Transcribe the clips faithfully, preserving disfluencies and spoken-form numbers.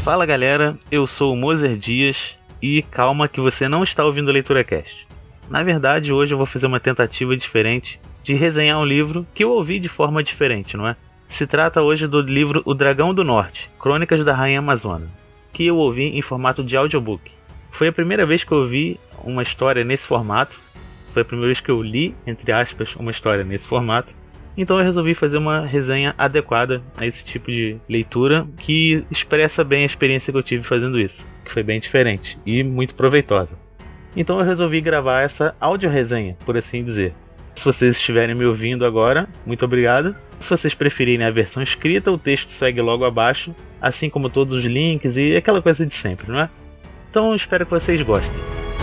Fala galera, eu sou o Moser Dias e calma que você não está ouvindo o LeituraCast. Na verdade, hoje eu vou fazer uma tentativa diferente de resenhar um livro que eu ouvi de forma diferente, não é? Se trata hoje do livro O Dragão do Norte, Crônicas da Rainha Amazona, que eu ouvi em formato de audiobook. Foi a primeira vez que eu ouvi uma história nesse formato, foi a primeira vez que eu li, entre aspas, uma história nesse formato. Então eu resolvi fazer uma resenha adequada a esse tipo de leitura que expressa bem a experiência que eu tive fazendo isso, que foi bem diferente e muito proveitosa. Então eu resolvi gravar essa audio-resenha, por assim dizer. Se vocês estiverem me ouvindo agora, muito obrigado. Se vocês preferirem a versão escrita, o texto segue logo abaixo, assim como todos os links e aquela coisa de sempre, não é? Então espero que vocês gostem.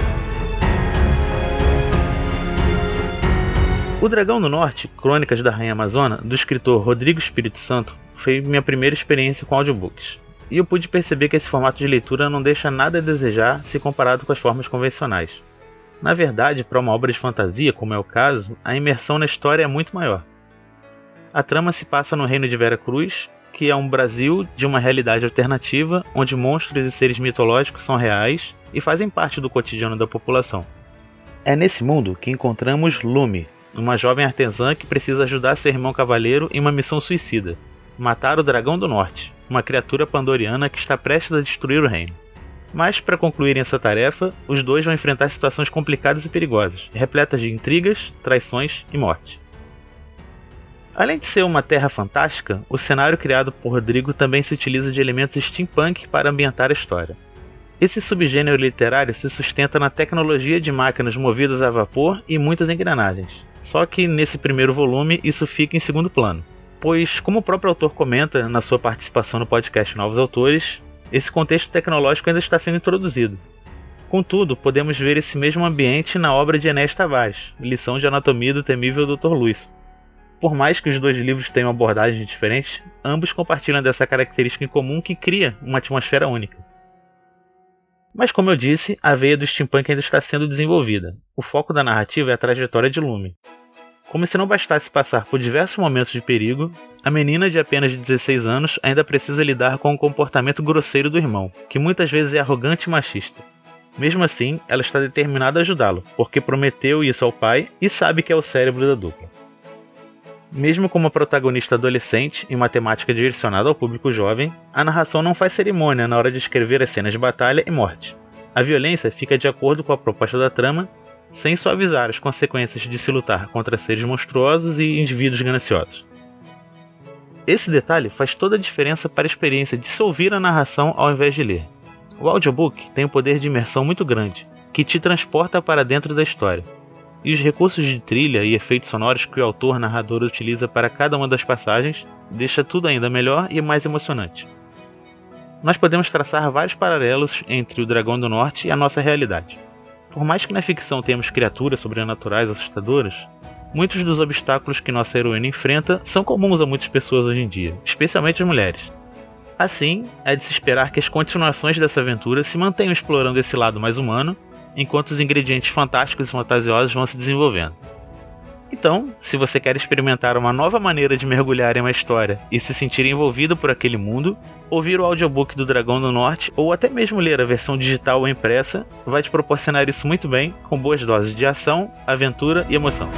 O Dragão do Norte, Crônicas da Rainha Amazona, do escritor Rodrigo Espírito Santo, foi minha primeira experiência com audiobooks. E eu pude perceber que esse formato de leitura não deixa nada a desejar se comparado com as formas convencionais. Na verdade, para uma obra de fantasia, como é o caso, a imersão na história é muito maior. A trama se passa no reino de Veracruz, que é um Brasil de uma realidade alternativa, onde monstros e seres mitológicos são reais e fazem parte do cotidiano da população. É nesse mundo que encontramos Lume, uma jovem artesã que precisa ajudar seu irmão cavaleiro em uma missão suicida: matar o Dragão do Norte, uma criatura pandoriana que está prestes a destruir o reino. Mas, para concluírem essa tarefa, os dois vão enfrentar situações complicadas e perigosas, repletas de intrigas, traições e morte. Além de ser uma terra fantástica, o cenário criado por Rodrigo também se utiliza de elementos steampunk para ambientar a história. Esse subgênero literário se sustenta na tecnologia de máquinas movidas a vapor e muitas engrenagens. Só que nesse primeiro volume isso fica em segundo plano, pois, como o próprio autor comenta na sua participação no podcast Novos Autores, esse contexto tecnológico ainda está sendo introduzido. Contudo, podemos ver esse mesmo ambiente na obra de Enéas Tavares, Lição de Anatomia do Temível doutor Lúcio. Por mais que os dois livros tenham abordagens diferentes, ambos compartilham dessa característica em comum que cria uma atmosfera única. Mas como eu disse, a veia do steampunk ainda está sendo desenvolvida. O foco da narrativa é a trajetória de Lume. Como se não bastasse passar por diversos momentos de perigo, a menina de apenas dezesseis anos ainda precisa lidar com o comportamento grosseiro do irmão, que muitas vezes é arrogante e machista. Mesmo assim, ela está determinada a ajudá-lo, porque prometeu isso ao pai e sabe que é o cérebro da dupla. Mesmo como protagonista adolescente e uma temática direcionada ao público jovem, a narração não faz cerimônia na hora de escrever as cenas de batalha e morte. A violência fica de acordo com a proposta da trama, sem suavizar as consequências de se lutar contra seres monstruosos e indivíduos gananciosos. Esse detalhe faz toda a diferença para a experiência de se ouvir a narração ao invés de ler. O audiobook tem um poder de imersão muito grande, que te transporta para dentro da história. E os recursos de trilha e efeitos sonoros que o autor narrador utiliza para cada uma das passagens deixa tudo ainda melhor e mais emocionante. Nós podemos traçar vários paralelos entre o Dragão do Norte e a nossa realidade. Por mais que na ficção tenhamos criaturas sobrenaturais assustadoras, muitos dos obstáculos que nossa heroína enfrenta são comuns a muitas pessoas hoje em dia, especialmente as mulheres. Assim, é de se esperar que as continuações dessa aventura se mantenham explorando esse lado mais humano, enquanto os ingredientes fantásticos e fantasiosos vão se desenvolvendo. Então, se você quer experimentar uma nova maneira de mergulhar em uma história e se sentir envolvido por aquele mundo, ouvir o audiobook do Dragão do Norte ou até mesmo ler a versão digital ou impressa vai te proporcionar isso muito bem, com boas doses de ação, aventura e emoção.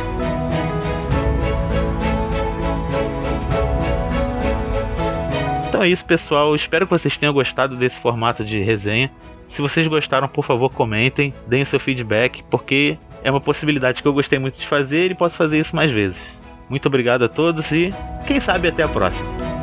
Então é isso, pessoal, espero que vocês tenham gostado desse formato de resenha. Se vocês gostaram, por favor, comentem, deem seu feedback, porque é uma possibilidade que eu gostei muito de fazer e posso fazer isso mais vezes. Muito obrigado a todos e quem sabe até a próxima.